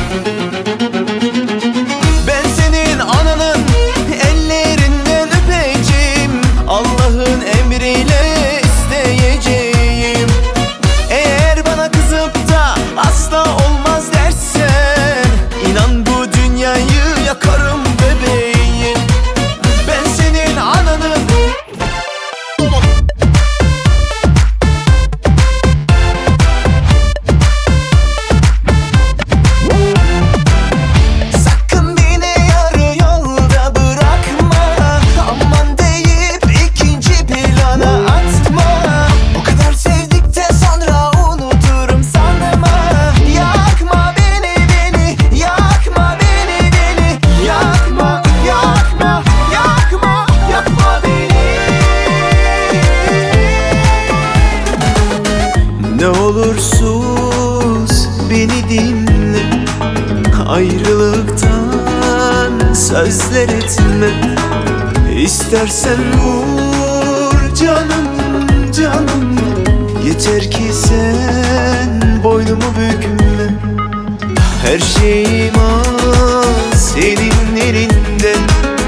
Ben senin ananın ellerinden öpeceğim, Allah'ın emriyle isteyeceğim. Eğer bana kızıp da asla olmaz dersen, İnan bu dünyayı yakarım bebeğim. Ben senin ananın sakın beni yarı yolda bırakma, aman deyip ikinci plana atma. O kadar sevdikten sonra unuturum sanma. Yakma beni yakma beni yakma, yakma, yakma, yakma beni. Ne olur sus beni dinle, ayrılıktan sözler etme. İstersen vur canım canım, yeter ki sen boynumu bükme. Her şeyim senin elinden,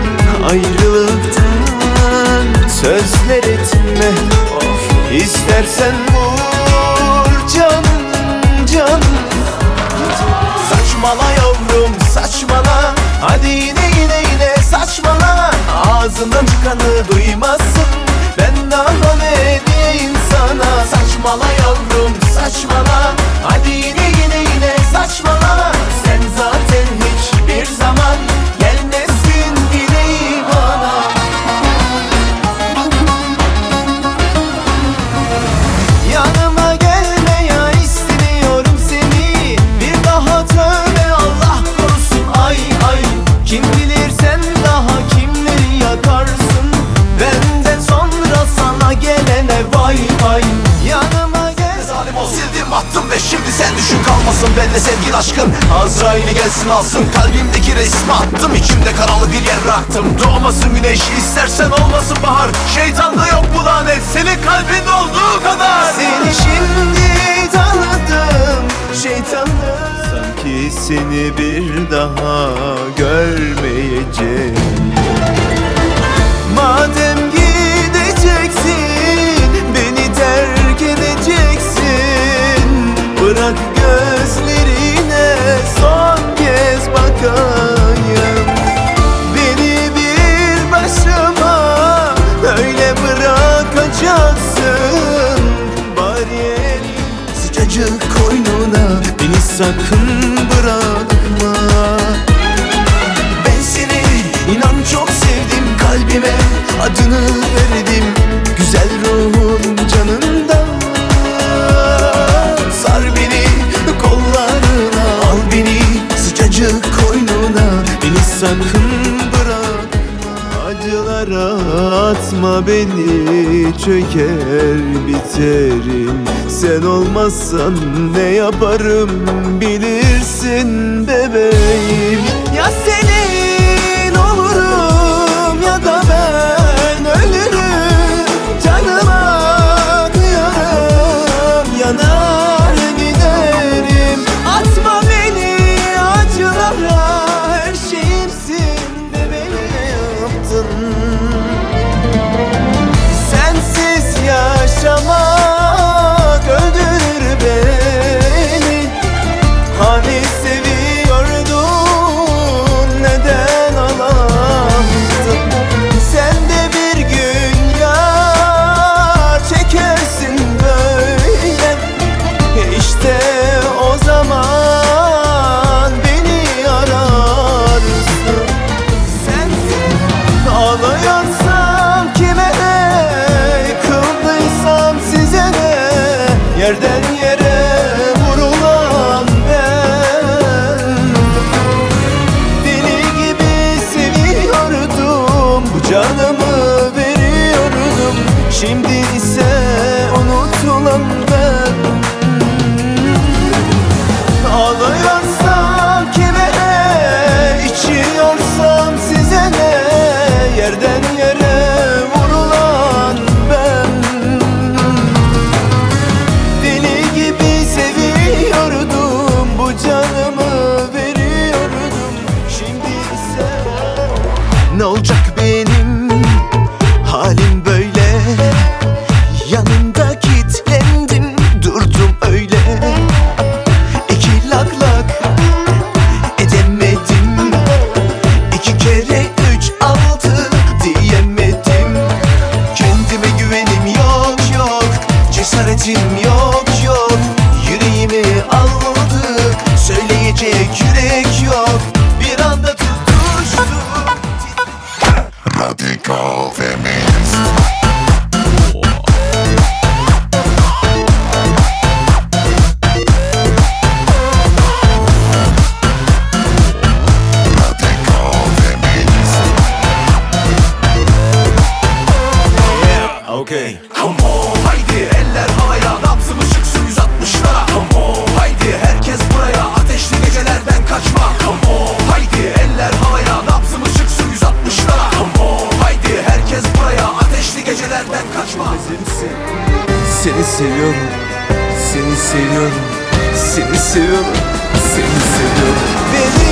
ayrılıktan sözler etme. Of, istersen vur canım canım. Saçmala yavrum saçmala, hadi yine saçmala. Ağzından çıkanı duymazsın, ben daha ne diyeyim sana. Saçmala yavrum saçmala, hadi yine saçmala. Sen zaten hiçbir zaman gelmezsin bile bana. Yanıma gelme ya, istemiyorum seni. Bir daha tövbe, Allah korusun ay ay. Kim bilir sen daha kimleri yakarsın, benden sonra sana gelene vay vay. Yanıma gel. Zalim ol, sildim attım ve şimdi sen düşün kalmasın benle sevgili aşkın. Azrail'i gelsin alsın, kalbimdeki resmi attım, içimde karanlık bir yer bıraktım. Doğmasın güneş, istersen olmasın bahar. Şeytanda yok bu lanet, senin kalbinde olduğu kadar. Seni şimdi tanıdım şeytanım, sanki seni bir daha görmeyeceğim. Madem gideceksin, beni terk edeceksin, bırak gözlerine son kez bakayım. Beni bir başıma öyle bırakacaksın. Bari el sıcacık koynuna beni sakın bırakma. Ben seni inan çok sevdim, kalbime adını verdim. Güzel ruhun canında, sar beni kollarına, al beni sıcacık koynuna, beni sakın bırakma. Acılara atma beni, çöker biterim. Sen olmazsan ne yaparım bilirsin bebeğim. Ya senin olurum ya da ben ölürüm. Canıma kıyarım, yanar giderim. Atma beni acılara, her şeyimsin de beni yaptın. Sensiz yaşamak öldürür beni. Hani seviyordun, neden ağlattın? Sen de bir gün yar çekersin böyle. İşte o zaman beni ararsın. Sensiz ağlayarsam kime ne, kıldıysam size ne? Yerden yere vurulan ben, deli gibi seviyordum, bu canımı veriyordum. Şimdi ise unutulan ben. Ağlayarsam kime ne, içiyorsam size ne? Yerden yere vurulan ben, deli gibi seviyordum, bu canımı veriyordum. dönecek yürek yok. Bir anda tutuştu. Radical feminist. Radical feminist. Okay. Come on haydi eller havaya, nabzımız çıksın 160'lara. Come on haydi herkes buraya, ateşli gecelerden kaçma. Come on haydi eller havaya, nabzımız çıksın 160'lara. Come on haydi herkes buraya, ateşli gecelerden kaçma. Seni seviyorum, seni seviyorum, seni seviyorum, seni seviyorum. Beni